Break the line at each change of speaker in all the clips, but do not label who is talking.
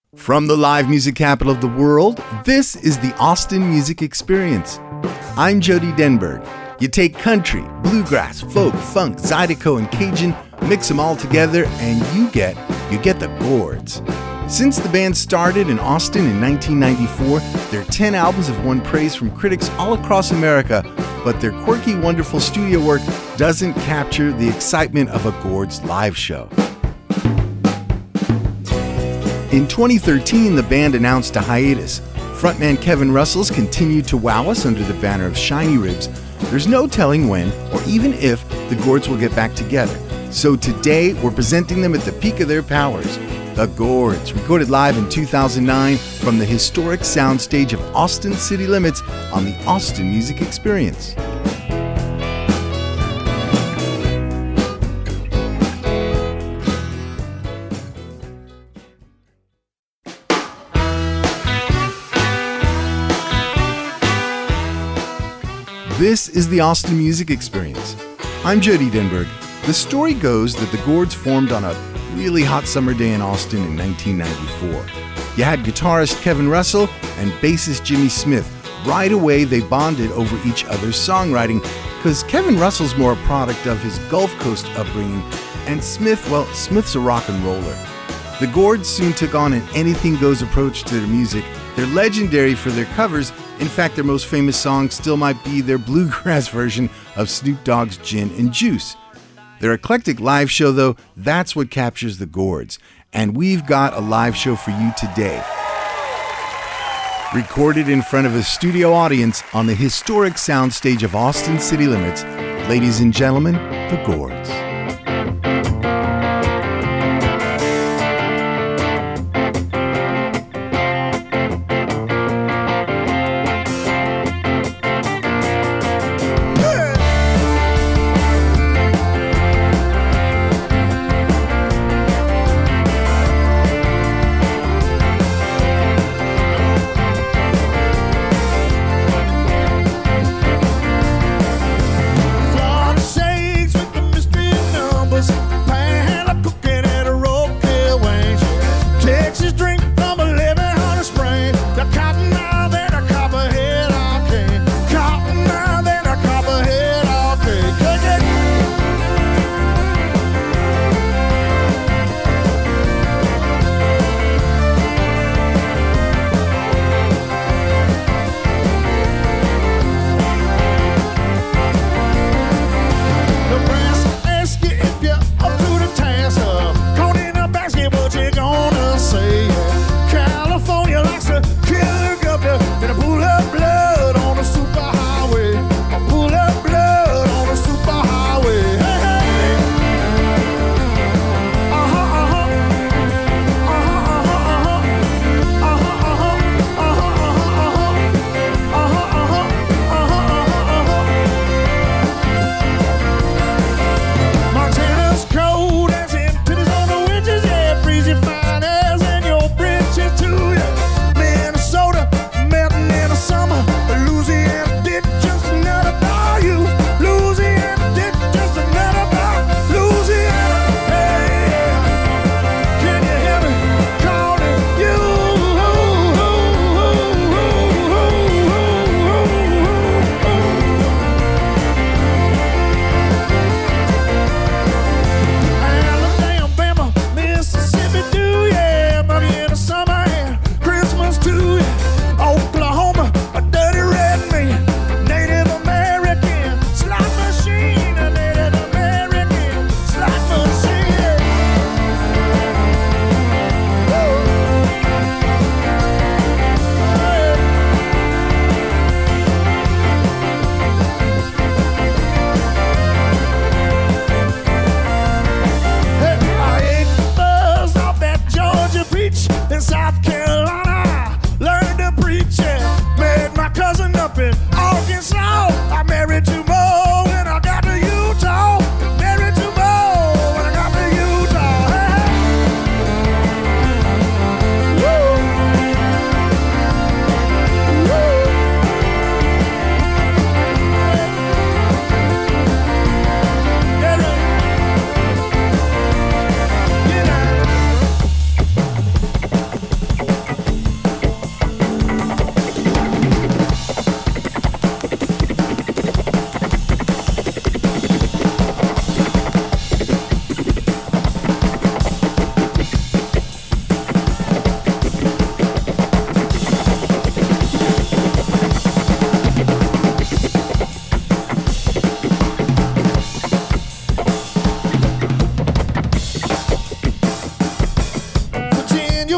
From the live music capital of the world, this is the Austin Music Experience. I'm Jody Denberg. You take country, bluegrass, folk, funk, zydeco, and Cajun, mix them all together, and you get the Gourds. Since the band started in Austin in 1994, their 10 albums have won praise from critics all across America, but their quirky, wonderful studio work doesn't capture the excitement of a Gourds live show. In 2013, the band announced a hiatus. Frontman Kevin Russell's continued to wow us under the banner of Shiny Ribs. There's no telling when or even if the Gourds will get back together. So today, we're presenting them at the peak of their powers. The Gourds, recorded live in 2009 from the historic soundstage of Austin City Limits on the Austin Music Experience. This is the Austin Music Experience. I'm Jody Denberg. The story goes that the Gourds formed on a really hot summer day in Austin in 1994. You had guitarist Kevin Russell and bassist Jimmy Smith. Right away, they bonded over each other's songwriting because Kevin Russell's more a product of his Gulf Coast upbringing, and Smith's a rock and roller. The Gourds soon took on an anything-goes approach to their music. They're legendary for their covers. In fact, their most famous song still might be their bluegrass version of Snoop Dogg's Gin and Juice. Their eclectic live show, though, that's what captures the Gourds. And we've got a live show for you today. Recorded in front of a studio audience on the historic soundstage of Austin City Limits, ladies and gentlemen, the Gourds.
Florida shakes with the mystery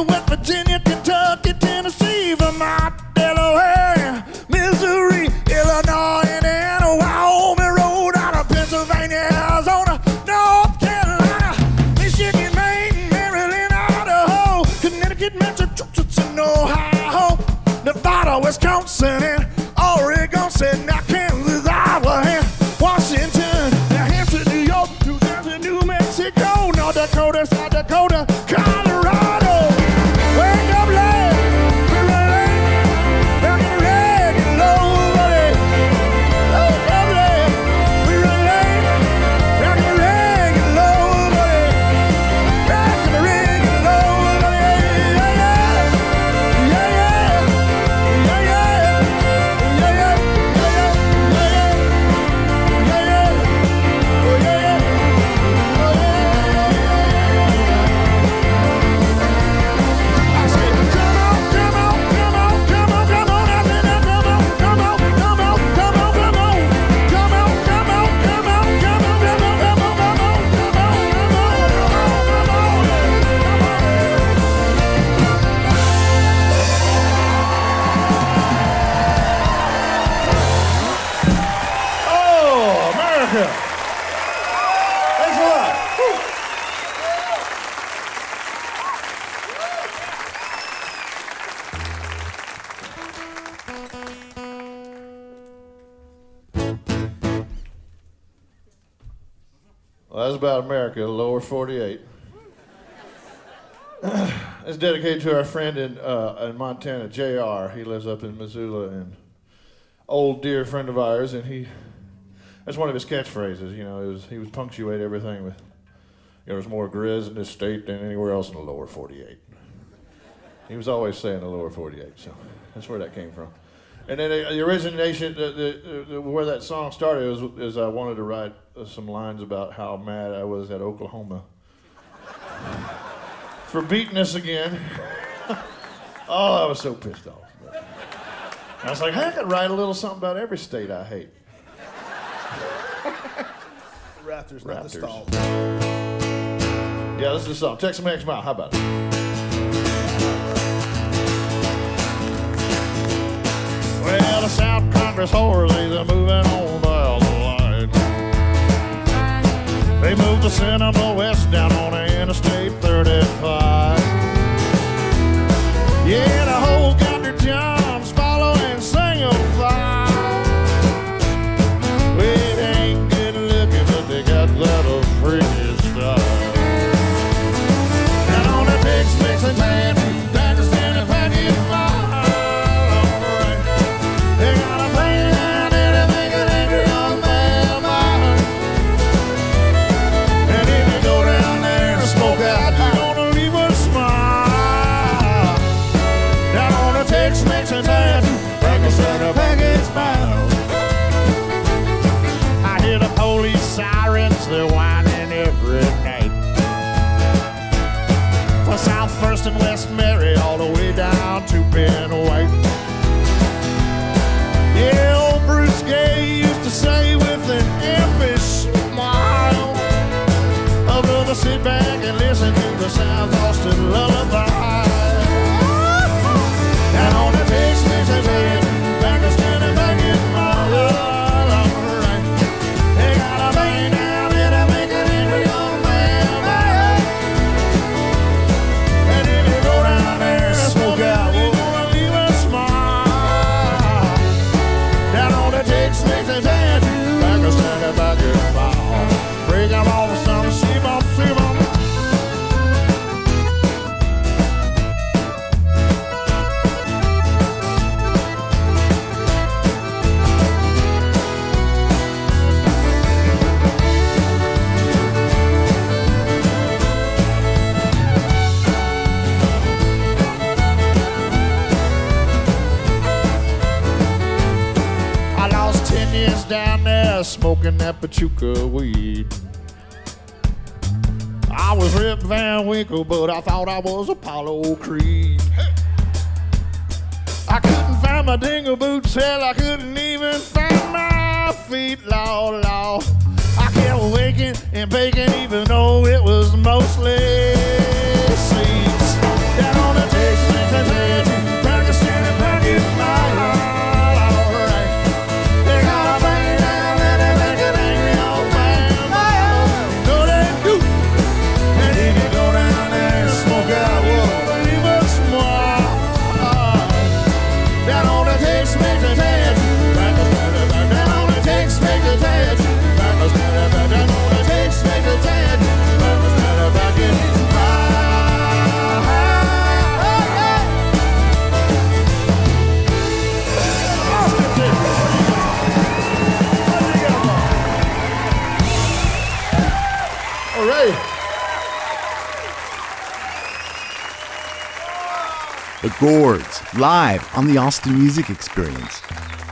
West Virginia, Kentucky, Tennessee, Vermont, Delaware, Missouri, Illinois, Indiana, Wyoming, Rhode Island, Pennsylvania, Arizona, North Carolina, Michigan, Maine, Maryland, Idaho, Connecticut, Massachusetts, and Ohio, Nevada, Wisconsin, and Oregon, said now Kansas, Iowa, and Washington, New Hampshire, New York, New Jersey, New Mexico, North Dakota, South Dakota, Colorado. Wake up, lad, we're running, rock and reggae, low, buddy. Wake up, lad, we're running, rock and reggae, low, buddy. Rock and reggae, low, buddy. Yeah, yeah, yeah, yeah, yeah, yeah, Oh, America! Thanks a lot. Well, that's about America, the lower 48. It's dedicated to our friend in Montana, JR. He lives up in Missoula, and old dear friend of ours, and that's one of his catchphrases. You know, he would punctuate everything with, there's more grizz in this state than anywhere else in the lower 48. He was always saying the lower 48, so that's where that came from. And then the origination, where that song started is I wanted to write some lines about how mad I was at Oklahoma for beating us again. Oh, I was so pissed off. But I was like, hey, I could write a little something about every state I hate.
Raptors, not the stall.
Yeah, this is the song. Tex-Mex Mile. How about it? Well, the South Congress whores, they're moving on down the line. They moved the Cinema West down on Interstate 35. Yeah, the hoes got their jobs following single file. Well, it ain't good looking, but they got that freaky style. And on the Tex-Mex and tan, Pakistan and Pakistan. They got a pain down there to make an angry young man mine. And if you go down there and smoke out, you're gonna leave a smile. Down on the Tex-Mex and tan, Pakistan and Pakistan. I hear the police sirens, they're whining every night. For South First and West Mary, all the way down to Ben White. Yeah, old Bruce Gay used to say with an impish smile, oh, brother, sit back and listen to the South Austin lullaby. And on the Tex-Mex and tan, Pakistan and Pakistan, alright. They got a bang down there to make an angry young man mad. And if you go down there and smoke out, you're gonna leave a smile. Down on the Tex-Mex and tan, Pakistan and Pakistan. Break 'em off some, sleep 'em, sleep 'em. I lost 10 years down there smoking that Pachuca weed. I was Rip Van Winkle, but I thought I was Apollo Creed. I couldn't find my dingle boots, hell, I couldn't even find my feet, Lord, Lord. I kept waking and baking even though it was mostly seeds. Down on the
The Gourds, live on the Austin Music Experience.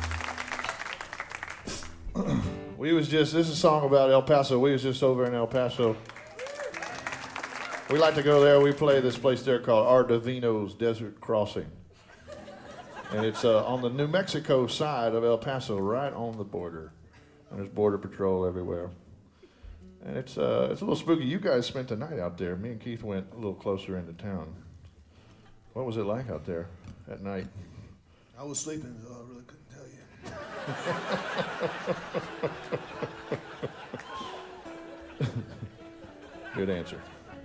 This is a song about El Paso. We was just over in El Paso. We like to go there. We play this place there called Ardovino's Desert Crossing. And it's on the New Mexico side of El Paso, right on the border. And there's border patrol everywhere. And it's a little spooky. You guys spent the night out there. Me and Keith went a little closer into town. What was it like out there at night? I was sleeping, so I really couldn't tell you.
Good answer.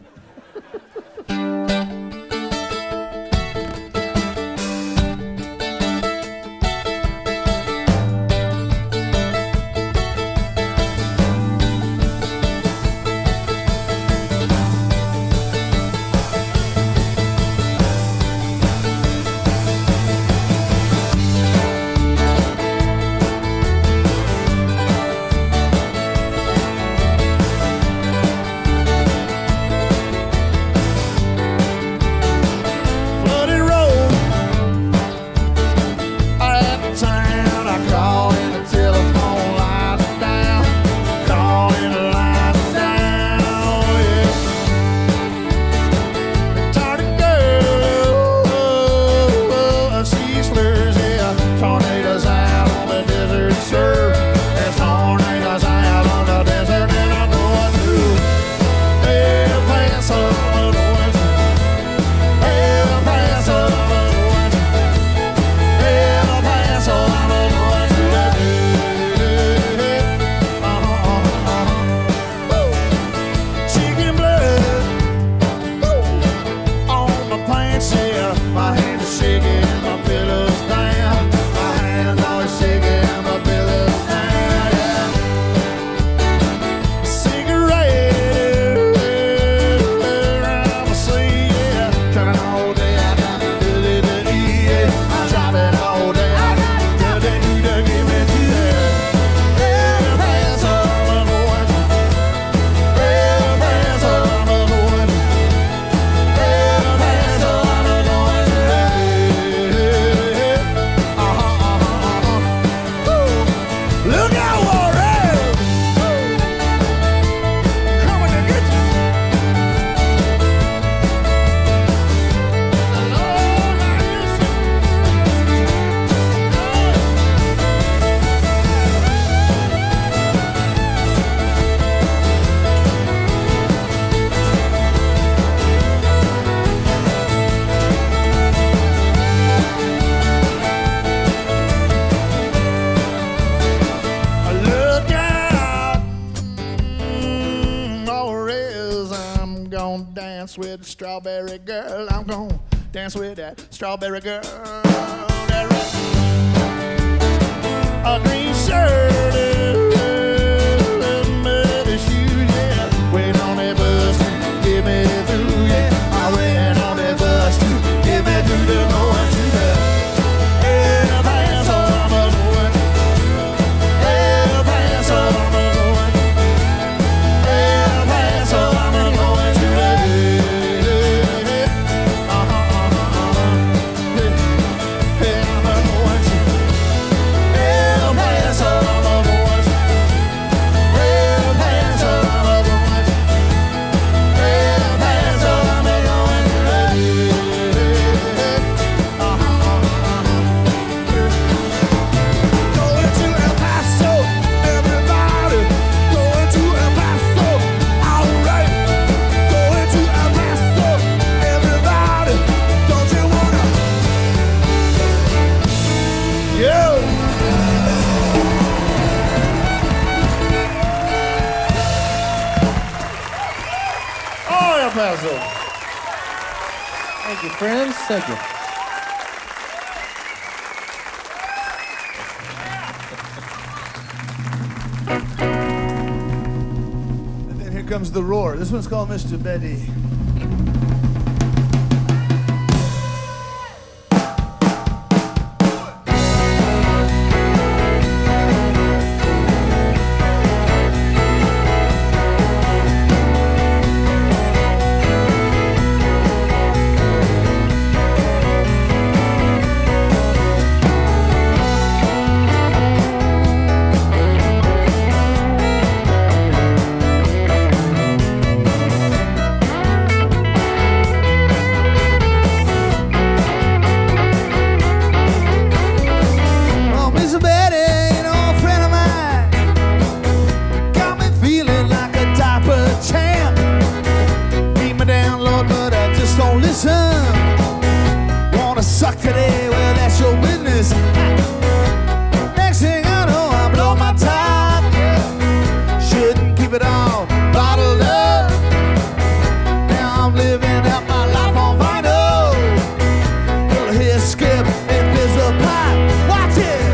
With strawberry girl, I'm gonna dance with that strawberry girl. A green shirt and muddy shoes, yeah. Waiting on that bus to get me through, yeah. I'm waiting on that bus to get me through the going to the El Paso, I'm a going. El Paso, I'm a going. El Paso, I'm a going to the
Thank you, friends. Thank you.
And then here comes the roar. This one's called Mr. Betty.
gonna suck today, well, that's your business. Next thing I know, I blow my top. Shouldn't keep it all bottled up. Now I'm living out my life on vinyl. You'll hear Skip and there's a pipe. Watch it.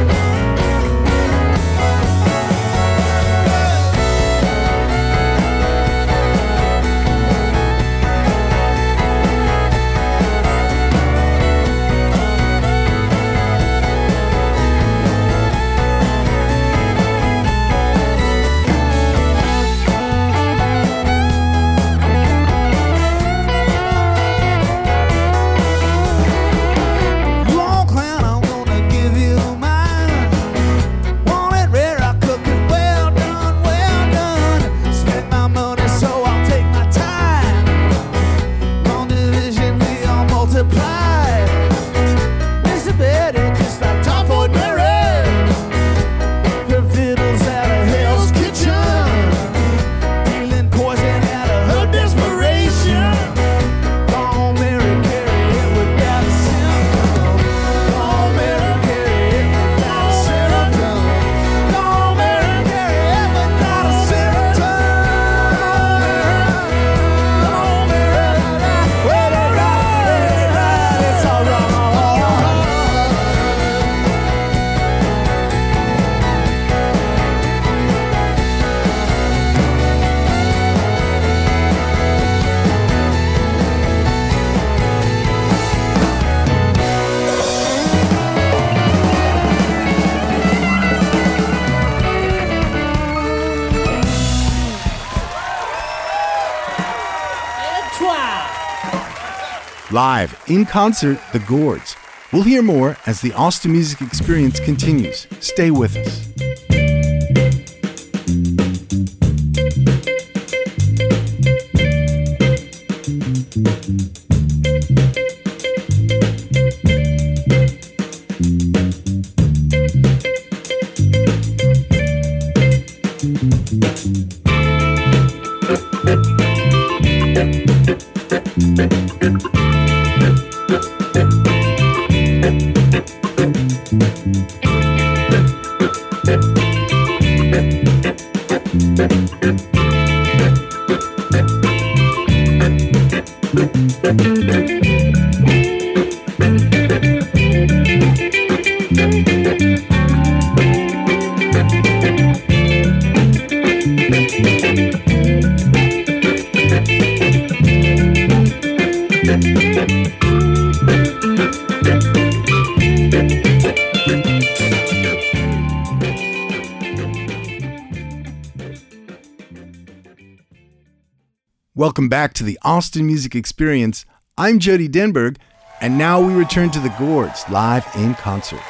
Live, in concert, The Gourds. We'll hear more as the Austin Music Experience continues. Stay with us. Welcome back to the Austin Music Experience. I'm Jody Denberg, and now we return to The Gourds, live in concert.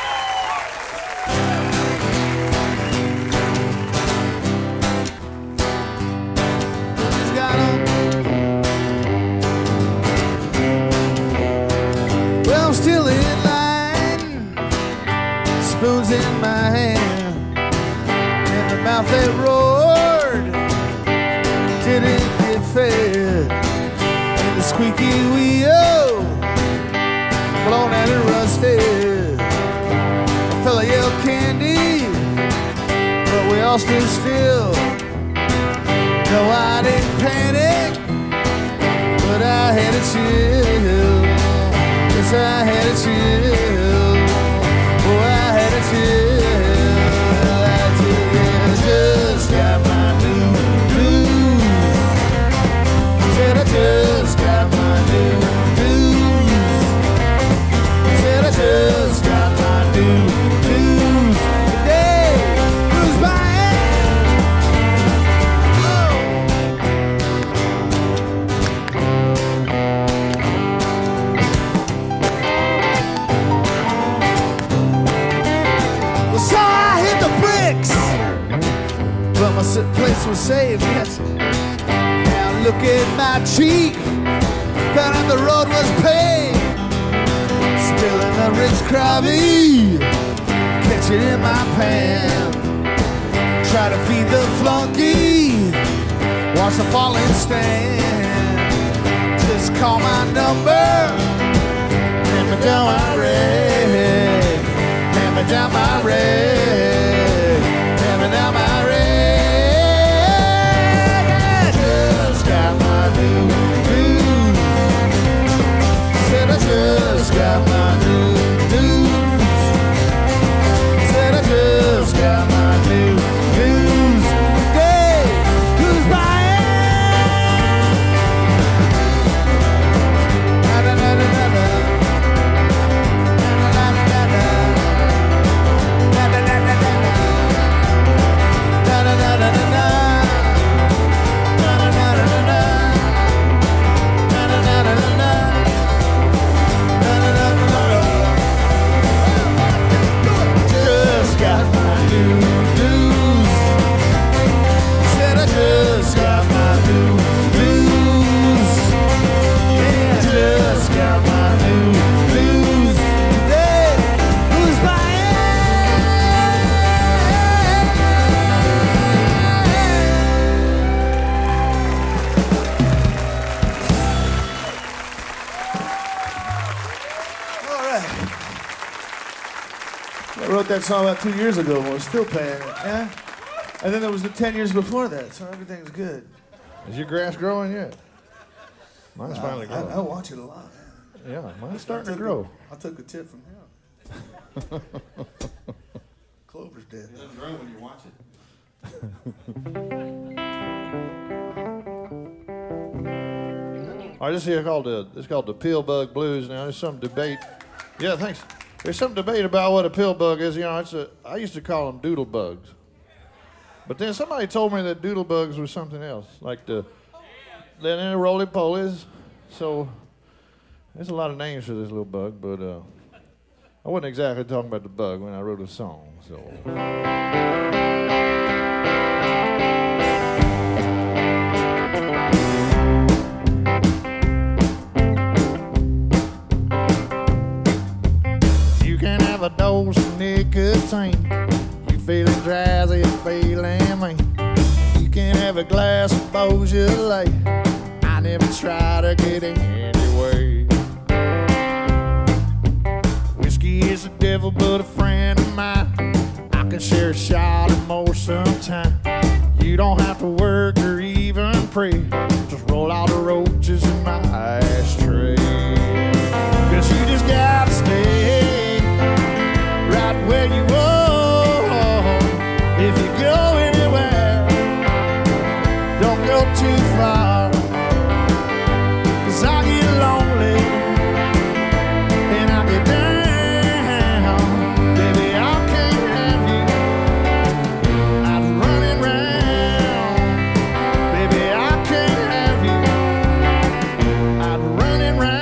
Well, I'm still in line, spoons in my hand, and the mouth that roared didn't fed, and the squeaky wheel blown out and rusted. A fella yelled candy, but we all stood still. No, I didn't panic, but I had a chill. Yes, I had a chill. Oh, I had a chill. I just got my new blues. Said I just got my new blues. Said I just got my new blues. Today, blues buying. Well, so I hit the bricks, but my place was saved, yes. Look at my cheek, found out the road was paved. Spilling the rich Cravie, catch it in my pan. Try to feed the flunky, watch the falling stand. Just call my number, and me down
right. I wrote that song about 2 years ago and we're still playing it, yeah? And then there was the 10 years before that, so everything's good.
Is your grass growing yet? Mine's finally growing.
I watch it a lot, man.
Yeah, mine's starting to grow.
I took a tip from him. Clover's dead.
It doesn't grow when you watch it.
All right, this here called the pill bug blues. Now there's some debate. Yeah, thanks. There's some debate about what a pill bug is. You know, I used to call them doodle bugs, but then somebody told me that doodle bugs was something else, like the roly polies. So there's a lot of names for this little bug, but I wasn't exactly talking about the bug when I wrote a song. So. A dose of nicotine. You feeling drowsy, you feeling mean. You can have a glass of Beaujolais. I never try to get in anyway. Whiskey is the devil, but a friend of mine. I can share a shot or more sometime. You don't have to work or even pray. Just roll out the roaches in my ashtray. 'Cause you just gotta stay right where you are. If you go anywhere, don't go too far. 'Cause I get lonely and I get down. Baby, I can't have you out running round. Baby, I can't have you out running round.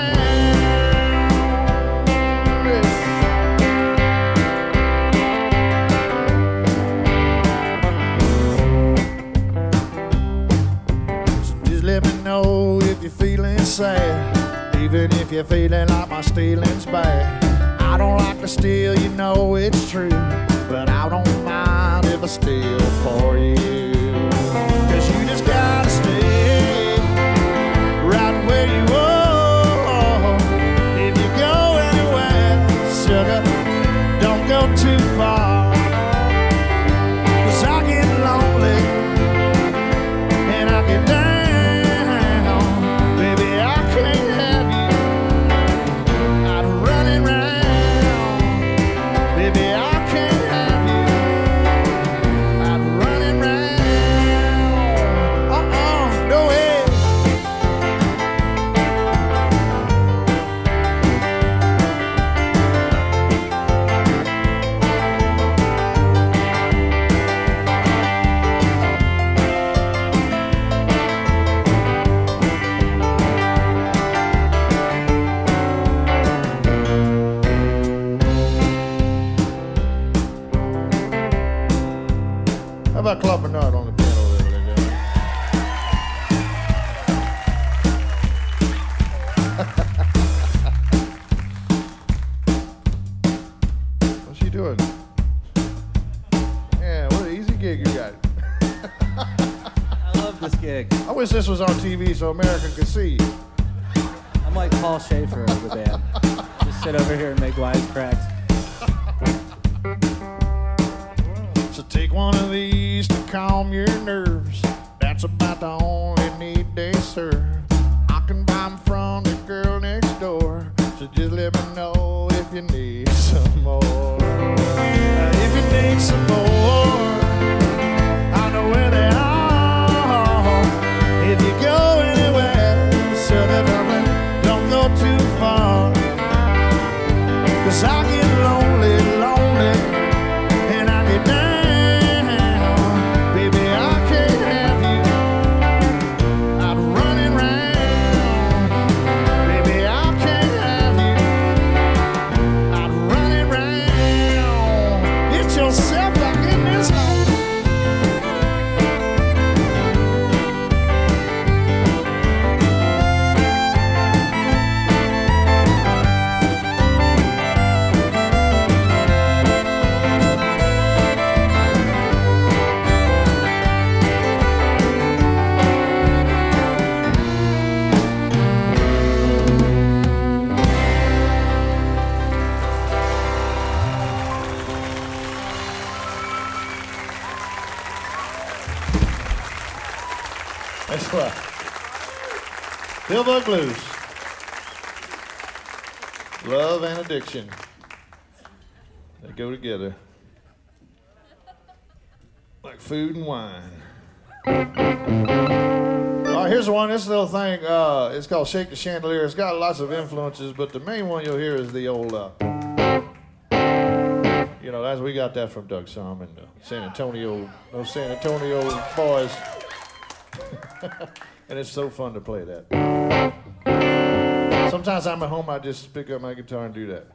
Let me know if you're feeling sad, even if you're feeling like my stealing's bad. I don't like to steal, you know it's true, but I don't mind if I steal for you. 'Cause you just gotta stay right where you are. If you go anywhere, sugar, don't go too far. 'Cause I get lonely and I get down. How about Claude Bernard on the piano there, ladies and gentlemen? What's she doing? Yeah, what an easy gig you got.
I love this gig.
I wish this was on TV so America could see.
I'm like Paul Schaefer of the band. Just sit over here and make wisecracks.
So take one of these to calm your nerves. That's about the only need they serve. I can buy them from the girl next door. So just let me know if you need some more. If you need some more, I know where they are. If you go anywhere, so don't go too far. 'Cause I get lonely, lonely, and I get down. Yourself back in.
right. Pillbug Blues. Love and addiction. They go together. Like food and wine. All right, here's one. This little thing, it's called Shake the Chandelier. It's got lots of influences, but the main one you'll hear is the old, that's we got that from Doug Somm and San Antonio boys. And it's so fun to play that. Sometimes I'm at home, I just pick up my guitar and do that.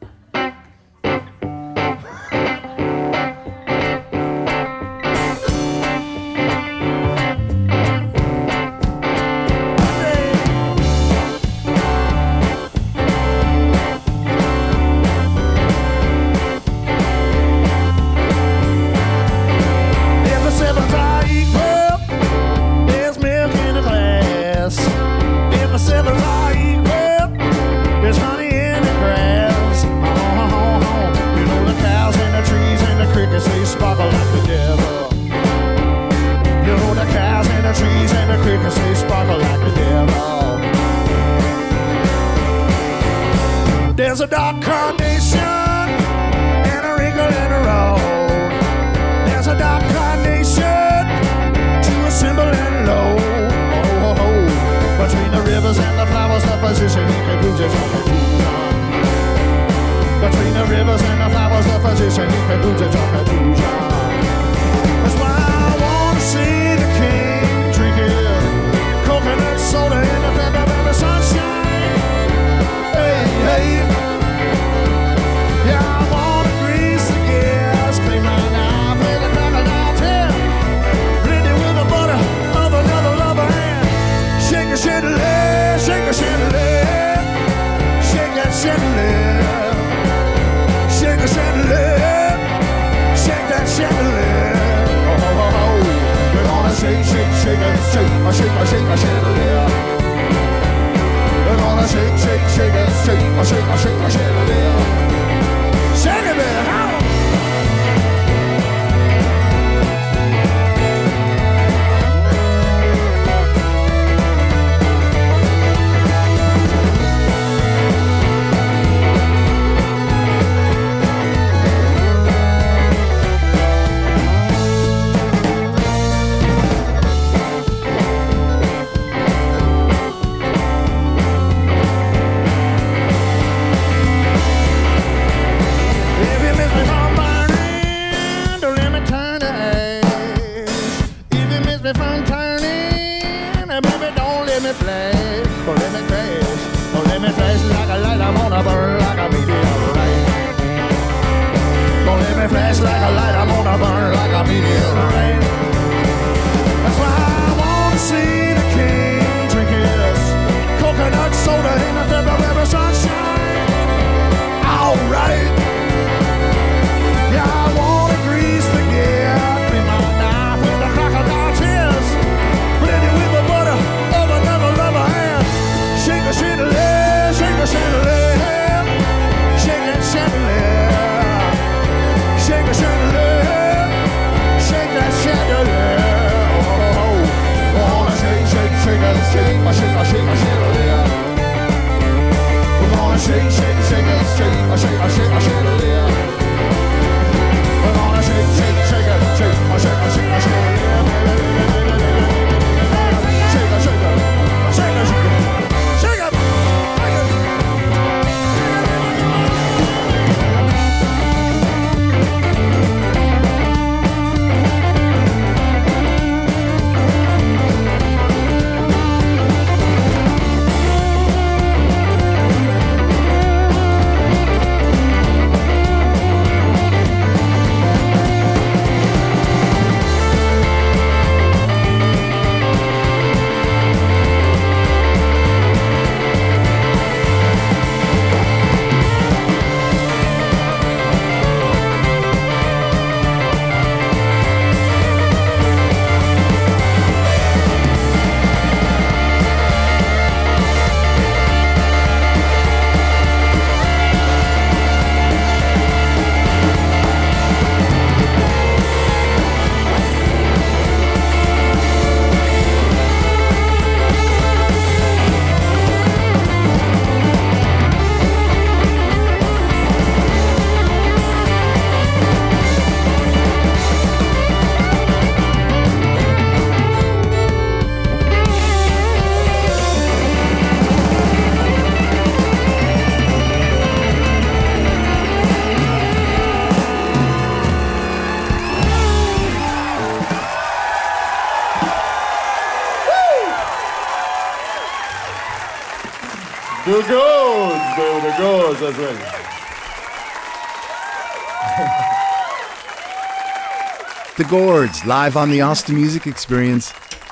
There's a dark carnation and a wrinkle in the road. There's a dark carnation to a symbol and low. Oh, oh, oh. Between the rivers and the flowers, the position he can do just on confusion. Between the rivers and the flowers, the position he can do just on confusion. That's why I want to see the king drinking coconut soda in the February sunshine. Hey, hey. Yeah, I wanna grease the gas, clean my knife with a crocodile tail, blend it with the butter of another lover hand. Shake a chandelier, shake a chandelier, shake that chandelier, shake a chandelier, shake that chandelier. Oh, oh, oh, oh. We're gonna shake, shake, shake it, shake a chandelier. We're gonna shake, shake, shake it, shake a chandelier. Shake it, baby, how? The Gourds, baby, the Gourds, that's right.
The Gourds, live on the Austin Music Experience.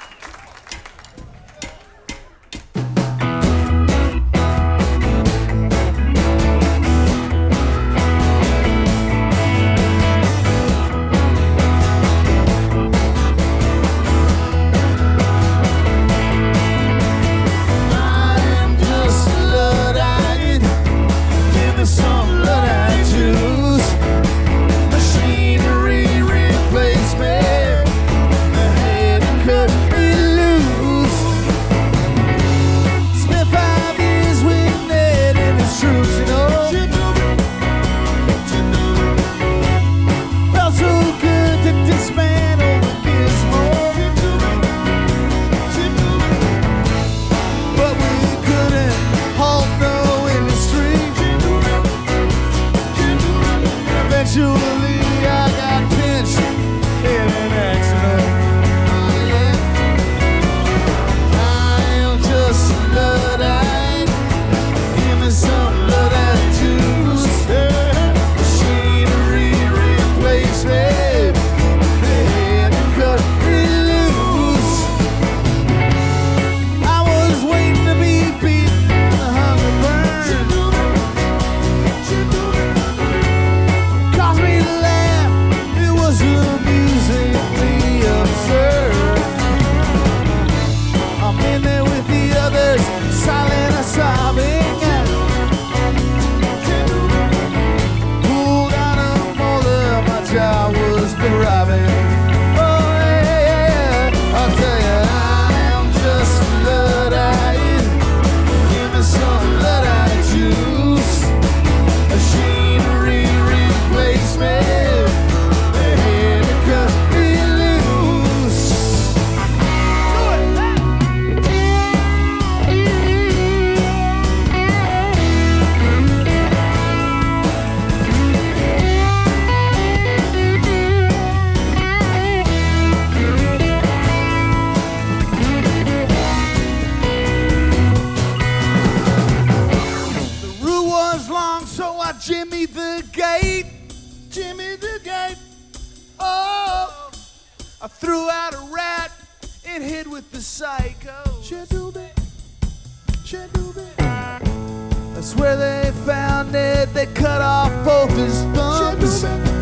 That's where they found it. They cut off both his thumbs.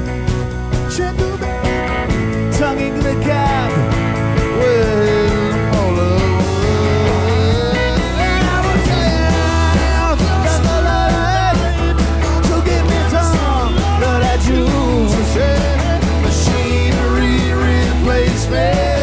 Tongue in the gap with his molar. So give me some of that juice. Machinery replacement.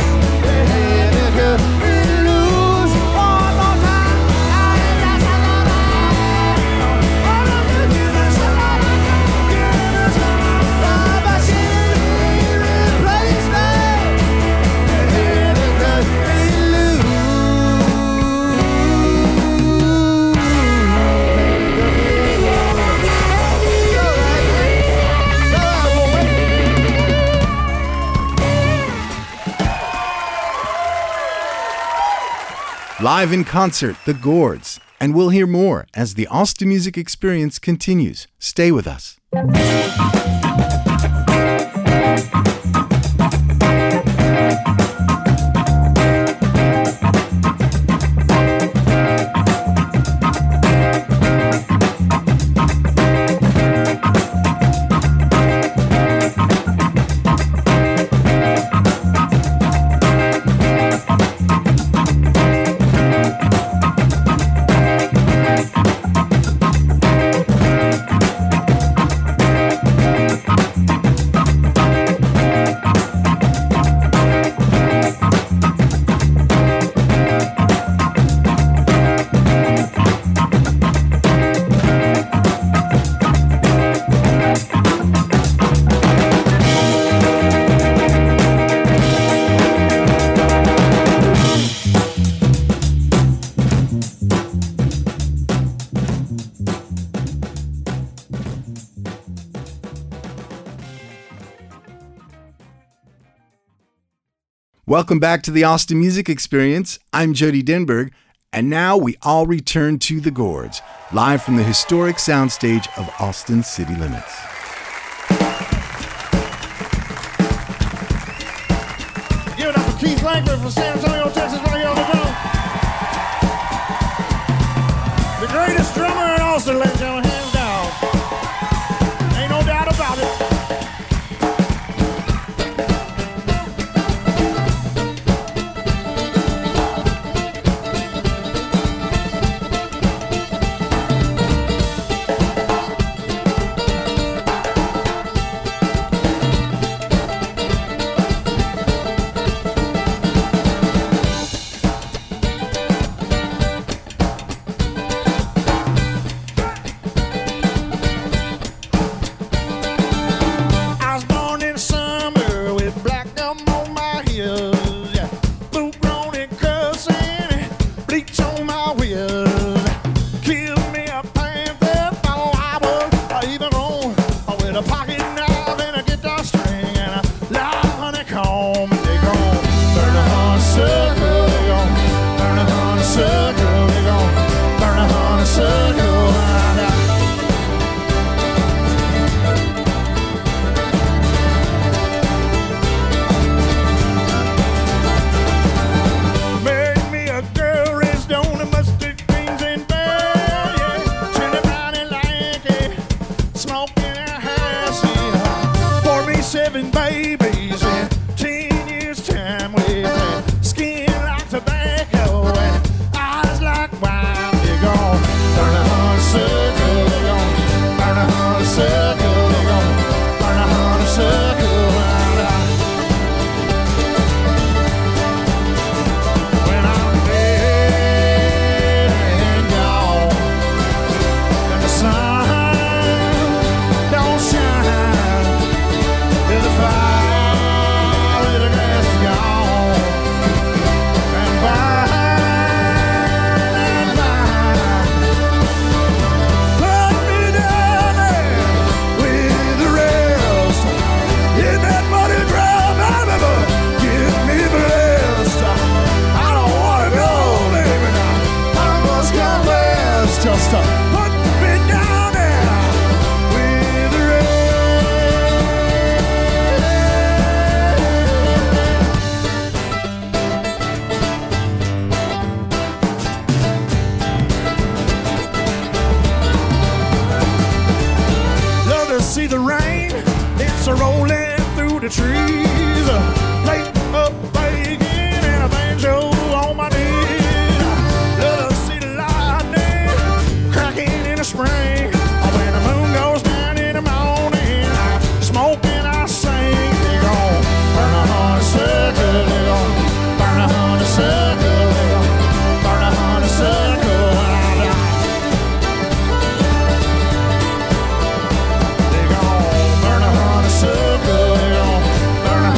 Live in concert, The Gourds. And we'll hear more as the Austin Music Experience continues. Stay with us. Welcome back to the Austin Music Experience. I'm Jody Denberg, And now we all return to the Gourds, live from the historic soundstage of Austin City Limits.
Give it up for Keith Langford from San Antonio, Texas, right here on the drum. The greatest drummer in Austin, ladies and gentlemen, hands down. Ain't no doubt about it.
Burn a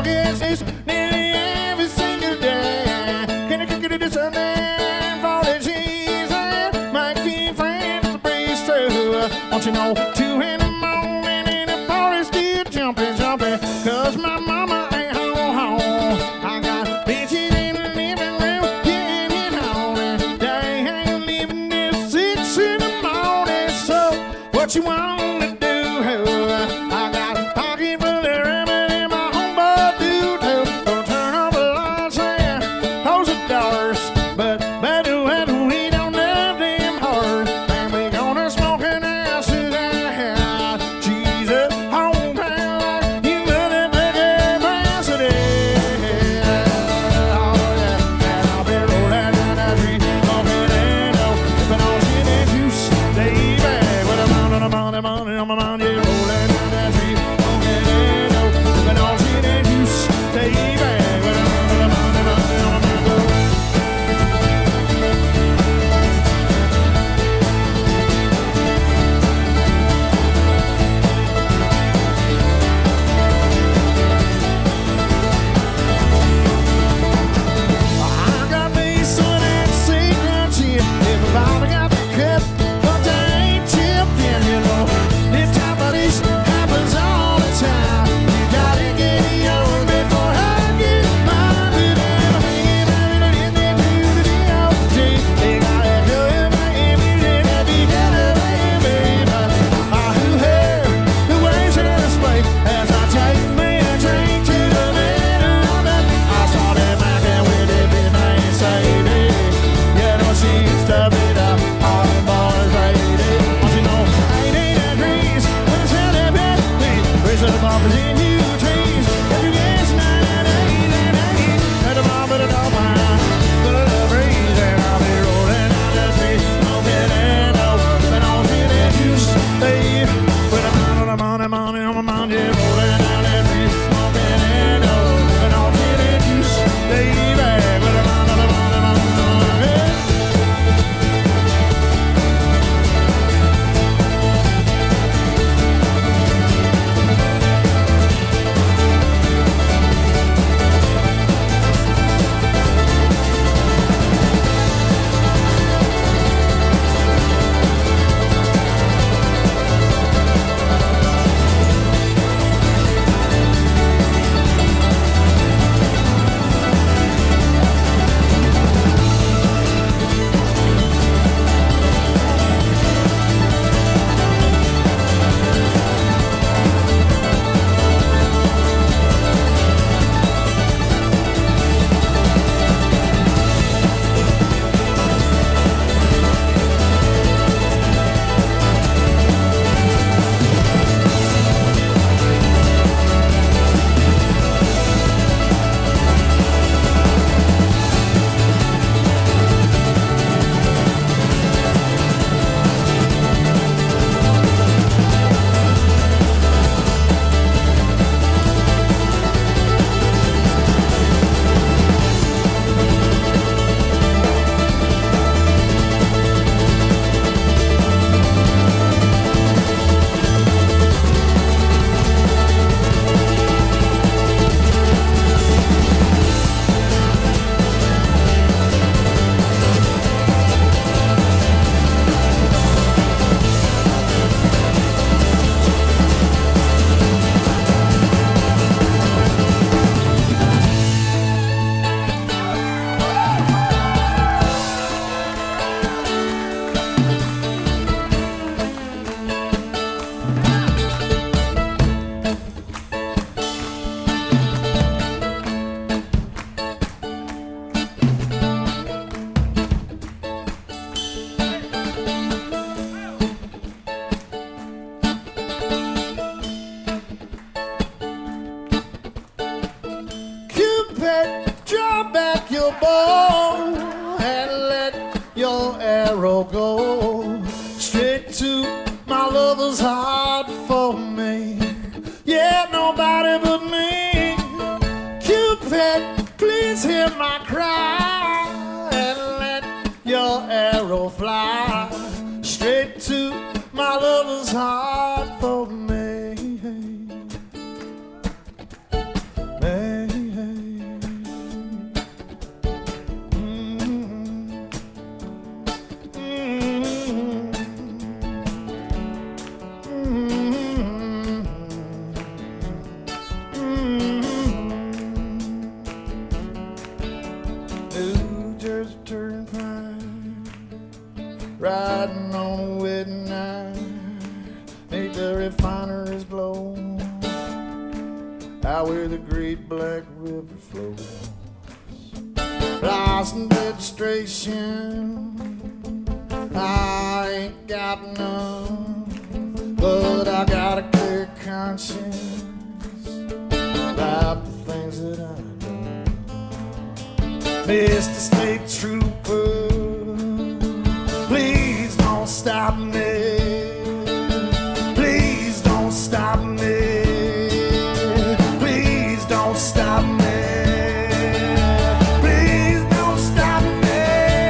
against this nearly every single day. Can I kick it to Sunday for the cheese and my few friends to breeze through? Won't you know, 2 in the morning and the party's still jumping, jumping, 'cause my mama ain't home. I got bitches in the living room, getting home, and they ain't leaving till 6 in the morning. So what you wanna do? I got a pocket full of ramen and my homeboy do too. Don't turn off the lights and close the doors, but better when we don't love them hard. And we gonna smoke an ass to that Jesus hometown like you motherfucking president. Oh yeah, and I'll be rolling down that street, smoking and sipping on gin and juice, baby. With a mountain on my mind, yeah, rolling down that street, smoking and sipping on gin and juice, baby. With a mountain on my mind. I got me some of that secret shit. Everybody got the cup, but they ain't chipped in, you know. This type of this happens all the time. You gotta get yours before I get mine. They gotta do it, baby. They be better, baby. Who waits in this way as I take me a drink to the middle of it? I started macking with it, big man, Sadie. You know she's stuffed it up, all the boys lady. Don't you know, 88 degrees, when it's hell in bed, raise the bumpers in you trees. If you guess 98, at the bottom of the dog line, full of the breeze, and I'll be rolling down the street, smoking and sipping on gin and juice, babe. With a mountain on my mind, yeah, rolling down the street, smoking and sipping on gin and juice, baby. With a mountain on my mind, yeah. your bow and let your arrow go straight to my lover's heart for me. Yeah, nobody but me. Cupid, please hear my cry and let your arrow fly straight to my lover's heart for me. Man. midnight, make the refineries glow, out where the great black river flows. Lost in registration, I ain't got none, but I got a clear conscience about the things that I've done. Mr. State Trooper, please don't stop me. Please don't stop me. Please don't stop me. Please don't stop me.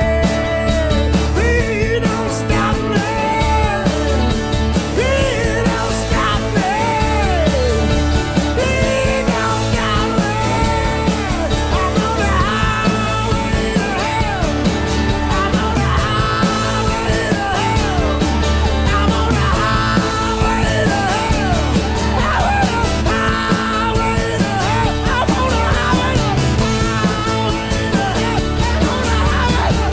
Please don't stop me. Please don't stop me. Please don't stop me. I'm on the highway to hell. I'm on the highway to hell. I'm on the highway to hell. I'm on the highway to hell. I'm on the highway to hell. I'm on the highway to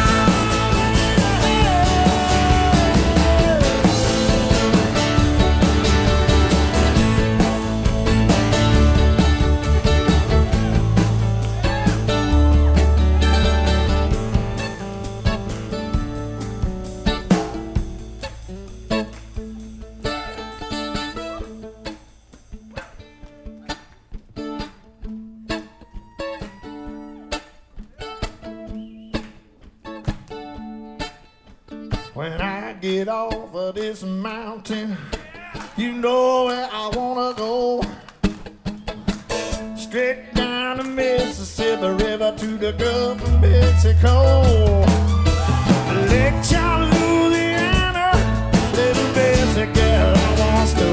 When I get off of this mountain, you know where I wanna go. Straight down the Mississippi River to the Gulf of Mexico. Lake Charles, Louisiana, little Bessie girl wants to.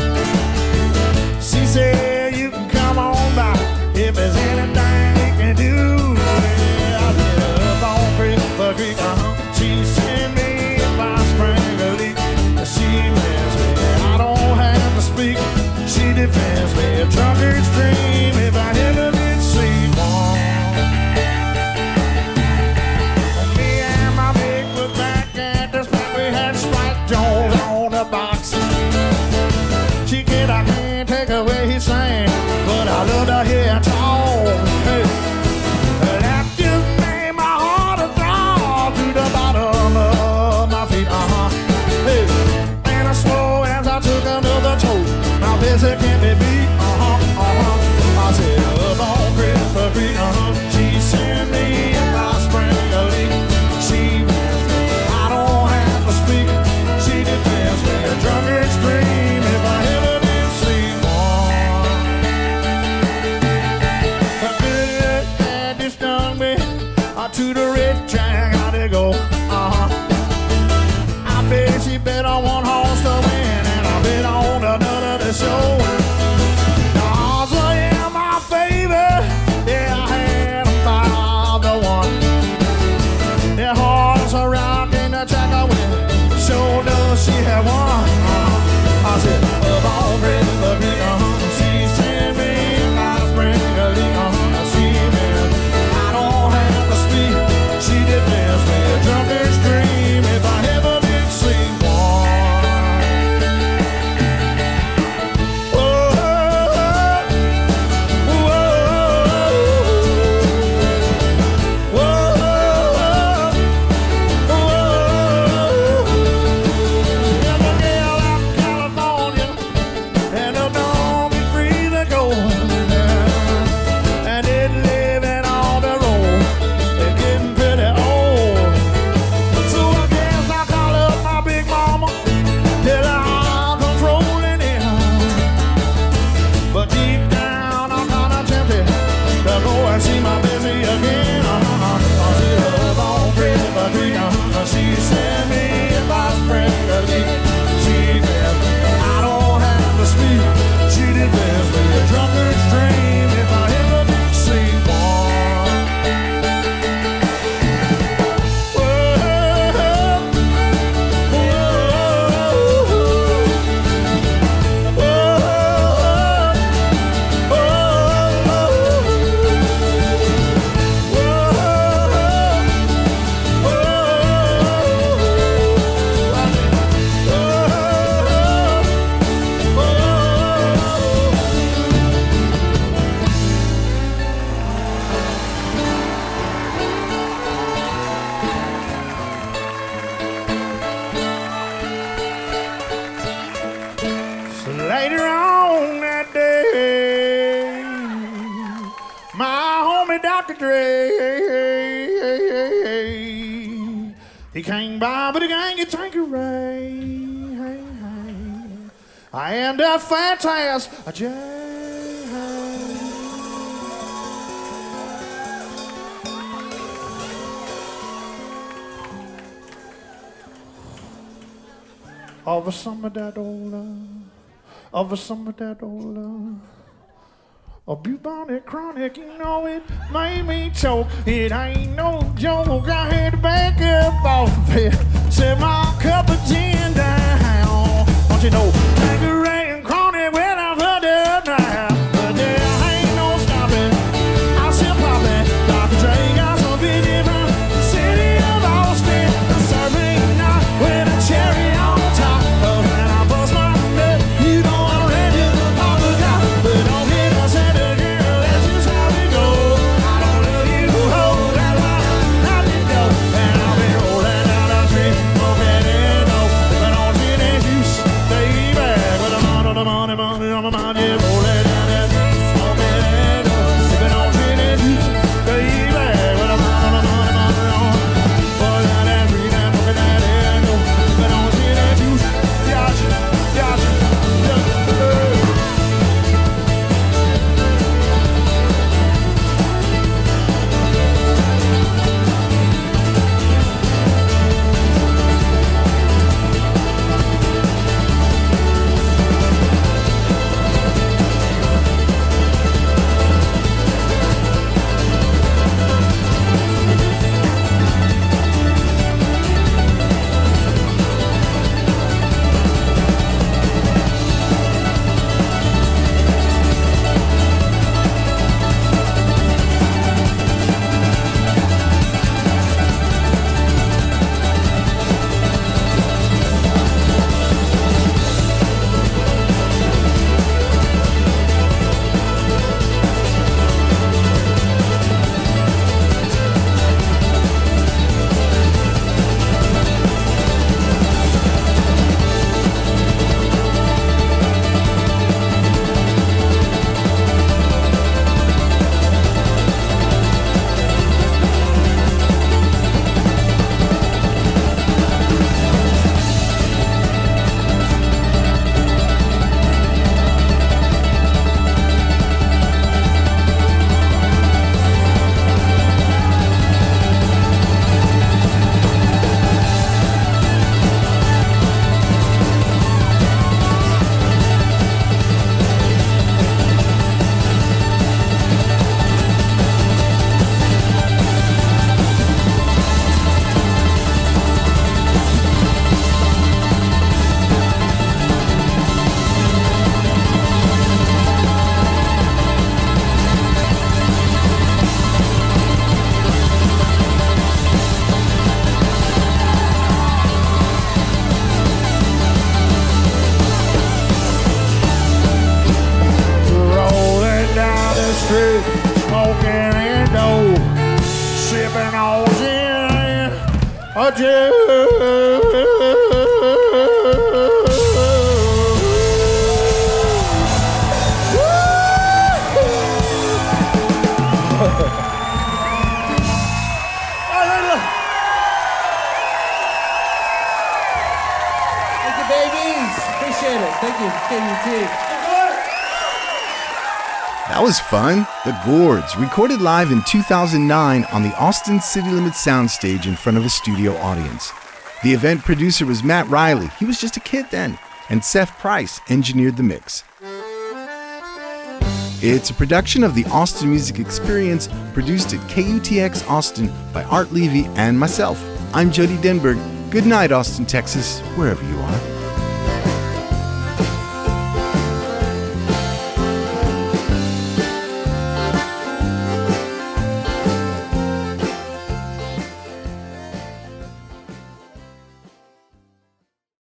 She said you can come on by if there's anything we can do. Yeah, I hit her up on Christopher Creek, She sent me by spring a leak. She mends me, I don't have to speak. She defends me, a drunkard's dream if I ever did see one. Me and my big was back at the spot. We had Spike Jones on the box. She kid, I can't take away his sang, but I love to hear talk. Hey. That just made my heart a throb to the bottom of my feet. Hey. And I swore as I took another toke, now this it can't be beat. I said up on Christopher Creek. She sent me in my spring a leak. She wins me, I don't have to speak. She defends me, a drunkard's dream if I ever did see one. But good that this stung me, to the red track I did go. I bet she bet on one horse to win, and I bet on another to show. The odds were in my favor, yeah, I had 5-1. The horse around in the track I went, sure does she had won. I said, up on Christopher Creek, she sent me in my spring a leak. She meant I don't have to speak. She defends me, a drunkard's dream if I ever did see one. Whoa, whoa, whoa, whoa. Dr. Dre. He came by, but he can't get Tanqueray. And a fantastic J. Of a summer that older, of a summer that older, a bubonic chronic, you know it made me choke. It ain't no joke, I had to back up off of it, set my cup of gin down. Don't you know, Tanqueray and chronic, well I've heard it now, but there ain't no stopping, I'll still pop it. Dr. Dre got some vision from the city of Austin, serving night with a cherry on top. But when I bust my nut, you know I'm ready to pop the top. But don't hit us at the girl, that's just how we go. I don't love you, hold that line, how you go. And I'll be rolling down the street, smoking it dope. But don't you let you stay back with the money on my mind, yeah, rolling down that street, smoking it dope. But don't you let you stay back with the money on my mind, rolling down that street and smoking that dope. But don't you let you yacht. Smoking and dope, sipping on gin, a
Thank you, babies. Appreciate it. Thank you, KUT.
That was fun. The Gourds, recorded live in 2009 on the Austin City Limits soundstage in front of a studio audience. The event producer was Matt Riley. He was just a kid then. And Seth Price engineered the mix. It's a production of the Austin Music Experience, produced at KUTX Austin by Art Levy and myself. I'm Jody Denberg. Good night, Austin, Texas, wherever you are.